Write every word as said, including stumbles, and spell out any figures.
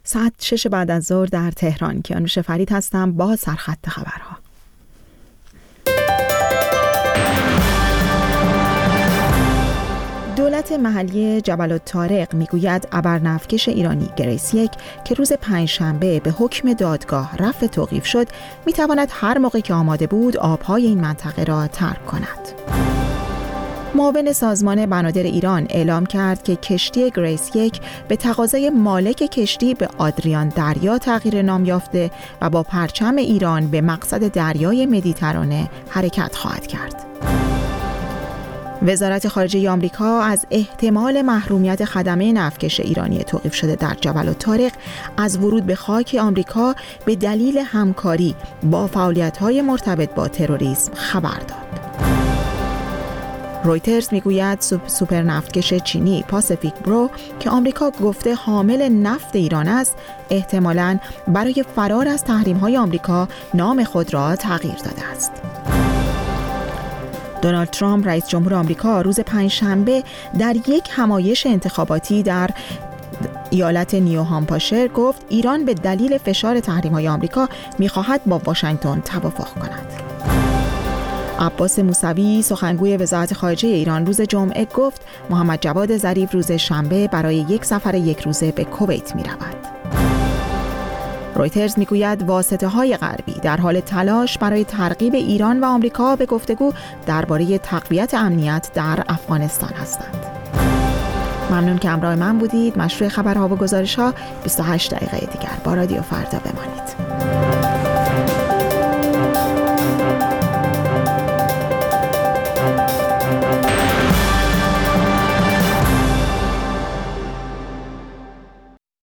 ساعت شش بعد از ظهر در تهران. کیانوش فرید هستم با سرخط خبرها. دولت محلی جبل الطارق میگوید ابرنفتکش ایرانی گریس یک که روز پنجشنبه به حکم دادگاه رفع توقیف شد، میتواند هر موقع که آماده بود آبهای این منطقه را ترک کند. معاون سازمان بنادر ایران اعلام کرد که کشتی گریس یک به تقاضای مالک کشتی به آدریان دریا تغییر نام یافته و با پرچم ایران به مقصد دریای مدیترانه حرکت خواهد کرد. وزارت خارجه آمریکا از احتمال محرومیت خدمه نفتکش ایرانی توقیف شده در جبل الطارق از ورود به خاک آمریکا به دلیل همکاری با فعالیت‌های مرتبط با تروریسم خبر داد. رویترز میگوید سوپر نفتکش چینی پاسیفیک برو که آمریکا گفته حامل نفت ایران است، احتمالاً برای فرار از تحریم‌های آمریکا نام خود را تغییر داده است. دونالد ترامپ رئیس جمهور آمریکا روز پنجشنبه در یک همایش انتخاباتی در ایالت نیو هامپشایر گفت ایران به دلیل فشار تحریم‌های آمریکا می‌خواهد با واشنگتن توافق کند. عباس موسوی سخنگوی وزارت خارجه ایران روز جمعه گفت محمد جواد ظریف روز شنبه برای یک سفر یک روزه به کویت می‌رود. رویترز میگوید واسطه‌های غربی در حال تلاش برای ترغیب ایران و آمریکا به گفتگو درباره تقویت امنیت در افغانستان هستند. ممنون که همراه من بودید. مشروع خبرها و گزارش‌ها بیست و هشت دقیقه دیگر با رادیو فردا بمانید.